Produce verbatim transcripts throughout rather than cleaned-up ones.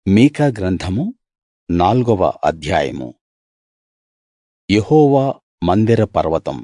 మీకా గ్రంథము నాల్గవ అధ్యాయము. యెహోవా మందిర పర్వతం.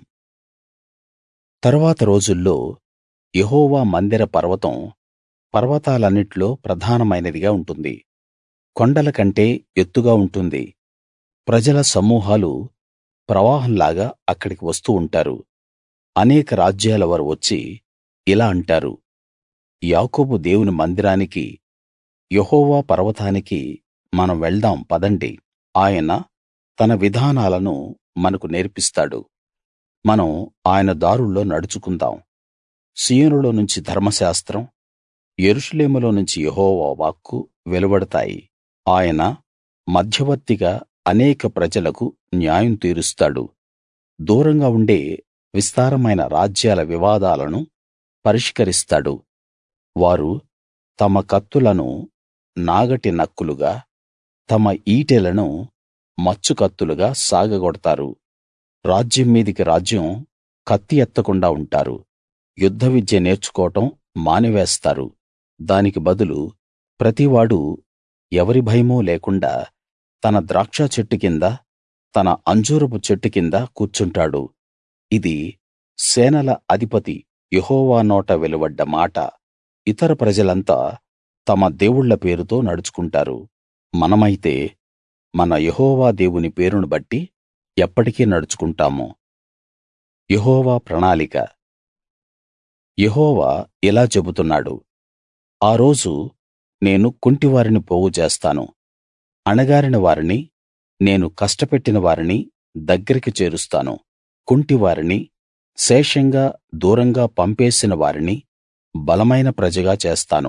తరువాత రోజుల్లో యెహోవా మందిర పర్వతం పర్వతాలన్నిట్లో ప్రధానమైనదిగా ఉంటుంది. కొండల కంటే ఎత్తుగా ఉంటుంది. ప్రజల సమూహాలు ప్రవాహంలాగా అక్కడికి వస్తూ ఉంటారు. అనేక రాజ్యాల వారు వచ్చి ఇలా అంటారు, యాకోబు దేవుని మందిరానికి, యెహోవా పర్వతానికి మనం వెళ్దాం పదండి. ఆయన తన విధానాలను మనకు నేర్పిస్తాడు. మనం ఆయన దారుల్లో నడుచుకుందాం. సీయోనులో నుంచి ధర్మశాస్త్రం, యెరూషలేములో నుంచి యెహోవా వాక్కు వెలువడతాయి. ఆయన మధ్యవర్తిగా అనేక ప్రజలకు న్యాయం తీరుస్తాడు. దూరంగా ఉండే విస్తారమైన రాజ్యాల వివాదాలను పరిష్కరిస్తాడు. వారు తమ కత్తులను నాగటి నక్కులుగా, తమ ఈటెలను మచ్చు కత్తులుగా సాగగొడతారు. రాజ్యం మీదికి రాజ్యం కత్తి ఎత్తకుండా ఉంటారు. యుద్ధ విద్య నేర్చుకోవడం మానివేస్తారు. దానికి బదులు ప్రతివాడూ ఎవరి భయమూ లేకుండా తన ద్రాక్ష చెట్టు కింద, తన అంజూరపు చెట్టు కింద కూర్చుంటాడు. ఇది సేనల అధిపతి యెహోవా నోట వెలువడ్డ మాట. ఇతర ప్రజలంతా తమ దేవుళ్ళ పేరుతో నడుచుకుంటారు. మనమైతే మన యెహోవా దేవుని పేరును బట్టి ఎప్పటికీ నడుచుకుంటాము. యెహోవా ప్రణాళిక. యెహోవా ఇలా చెబుతున్నాడు, ఆ రోజు నేను కుంటివారిని పోగుచేస్తాను. అణగారిన వారిని, నేను కష్టపెట్టిన వారిని దగ్గరికి చేరుస్తాను. కుంటివారిని, శేషంగా దూరంగా పంపేసిన వారిని బలమైన ప్రజగా చేస్తాను.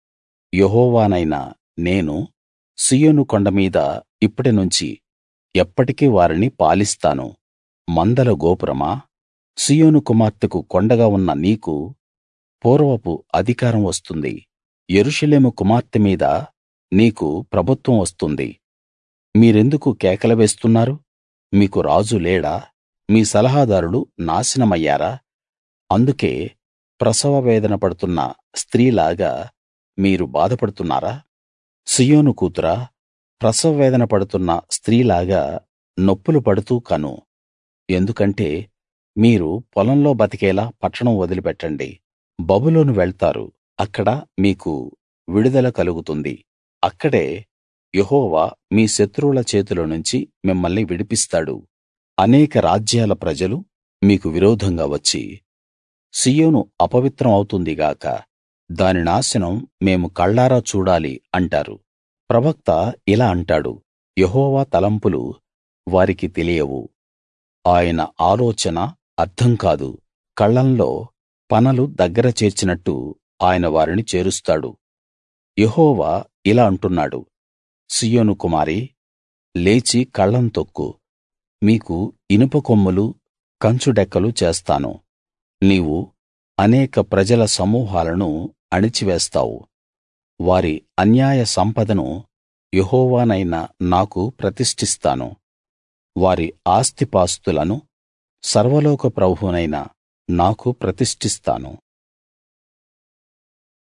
యెహోవానైన నేను సీయోను కొండ మీద ఇప్పటినుంచి ఎప్పటికీ వారిని పాలిస్తాను. మందల గోపురమా, సీయోను కుమార్తెకు కొండగా ఉన్న నీకు పూర్వపు అధికారం వస్తుంది. యెరూషలేము కుమార్తె మీద నీకు ప్రభుత్వం వస్తుంది. మీరెందుకు కేకలు వేస్తున్నారు? మీకు రాజు లేడా? మీ సలహాదారులు నాశనమయ్యారా? అందుకే ప్రసవ వేదన పడుతున్న స్త్రీలాగా మీరు బాధపడుతున్నారా? సీయోను కూతురా, ప్రసవ వేదన పడుతున్న స్త్రీలాగా నొప్పులు పడుతూ కను. ఎందుకంటే మీరు పొలంలో బతికేలా పట్టణం వదిలిపెట్టండి. బబులోను వెళ్తారు. అక్కడ మీకు విడుదల కలుగుతుంది. అక్కడే యెహోవా మీ శత్రువుల చేతిలో నుంచి మిమ్మల్ని విడిపిస్తాడు. అనేక రాజ్యాల ప్రజలు మీకు విరోధంగా వచ్చి, సీయోను అపవిత్రం అవుతుంది గాక, దాని నాశనం మేము కళ్ళారా చూడాలి అంటారు. ప్రవక్త ఇలా అంటాడు, యెహోవా తలంపులు వారికి తెలియవు. ఆయన ఆలోచన అర్థం కాదు. కళ్ళంలో పనలు దగ్గర చేర్చినట్టు ఆయన వారిని చేరుస్తాడు. యెహోవా ఇలా అంటున్నాడు, సీయోను కుమారీ, లేచి కళ్ళం తొక్కు. మీకు ఇనుప కొమ్ములు, కంచు డెక్కలు చేస్తాను. నీవు అనేక ప్రజల సమూహాలను అణిచివేస్తావు. వారి అన్యాయ సంపదను యెహోవానైన నాకు ప్రతిష్ఠిస్తాను. వారి ఆస్తిపాస్తులను సర్వలోక ప్రభువునైన నాకు ప్రతిష్ఠిస్తాను.